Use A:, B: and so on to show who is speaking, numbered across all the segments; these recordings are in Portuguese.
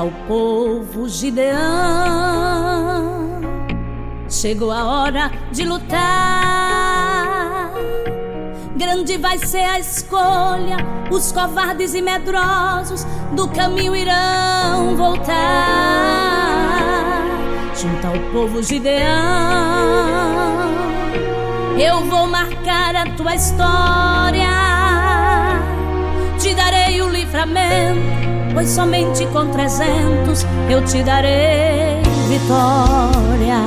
A: ao povo Gideão. Chegou a hora de lutar. Grande vai ser a escolha, os covardes e medrosos do caminho irão voltar. Junto ao povo Gideão, eu vou marcar a tua história. Te darei o livramento, pois somente com 300 eu te darei vitória.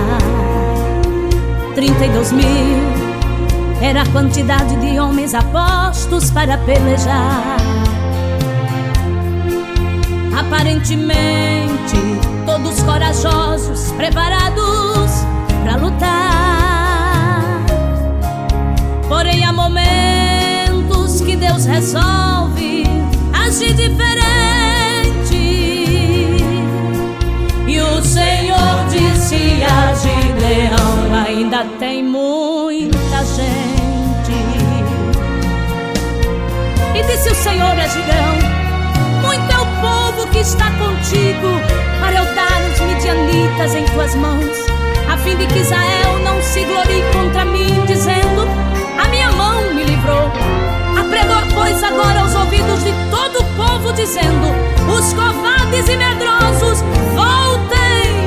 A: 32 mil era a quantidade de homens apostos para pelejar. Aparentemente todos corajosos, preparados para lutar. Porém há momentos que Deus resolve agir diferente. E o Senhor disse a Gideão: ainda tem muita gente. E disse o Senhor a Gideão: muito é o povo que está contigo, para eu dar os midianitas em tuas mãos, a fim de que Israel não se glorie contra mim, dizendo: a minha mão me livrou. Apregou, pois, agora aos ouvidos de todo o povo, dizendo: os covardes e medrosos voltem.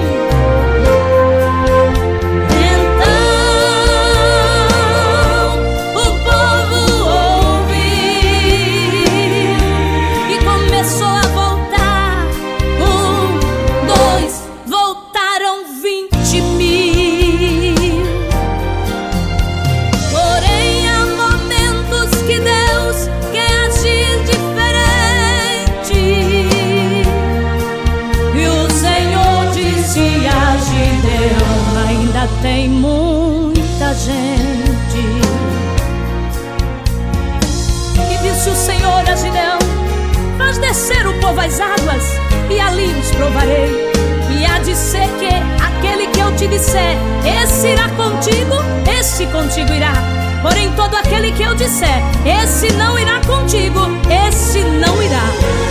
A: Tem muita gente. E disse o Senhor a Gideão: faz descer o povo às águas, e ali os provarei. E há de ser que aquele que eu te disser, esse irá contigo, esse contigo irá. Porém todo aquele que eu disser, esse não irá contigo, esse não irá.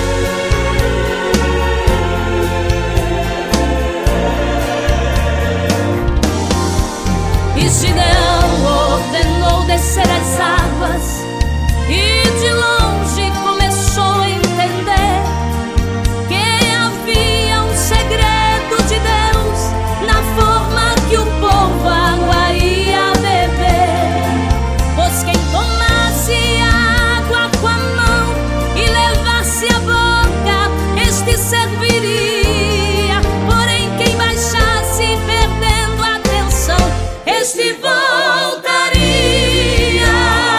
A: E Gideão ordenou descer as águas, e de longe começou a entender que havia um segredo de Deus na forma que o povo água ia beber. Pois quem tomasse a água com a mão e levasse a boca, este serviria. Porém quem baixasse perdendo a atenção, este voltaria.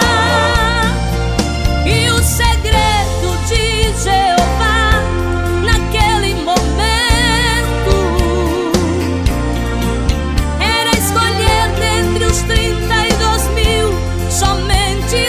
A: E o segredo de Jeová naquele momento era escolher dentre os 32 mil somente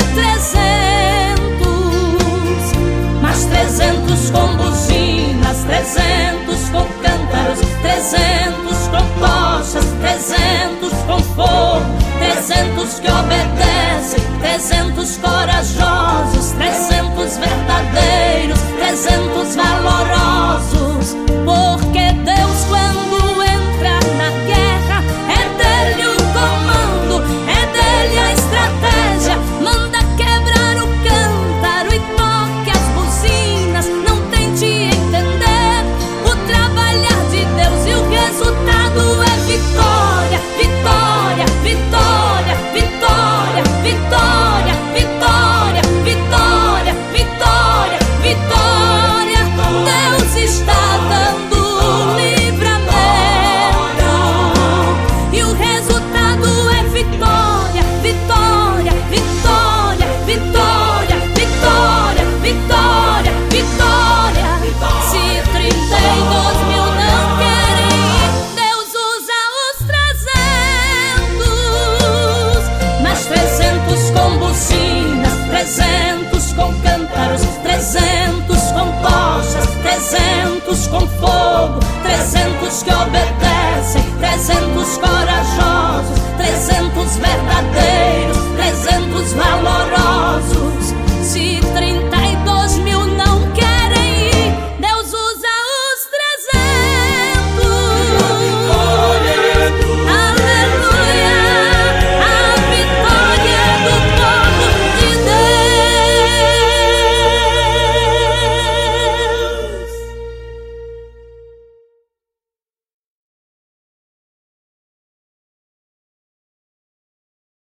A: 300. Mas 300 com buzinas, 300 com cântaros, 300 com tochas, 300 com fogo, 300 que obedecem, 300 corajosos, 300 verdadeiros, 300 valorosos. Porque Deus, quando entra na guerra, é dele o comando, é dele a estratégia. Manda quebrar o cântaro e toque as buzinas. Não tente entender o trabalhar de Deus, e o resultado é vitória, vitória, vitória, vitória, vitória, vitória, vitória, vitória, vitória. Deus está dando livramento, e o resultado é vitória, vitória, vitória, vitória, vitória, vitória, vitória. Se 32 mil não querem ir, Deus usa os 300. Mas 300 com buzinas, 300 com cântaros, 300 com tochas, 300 com fogo, 300 que obedecem, 300 corações,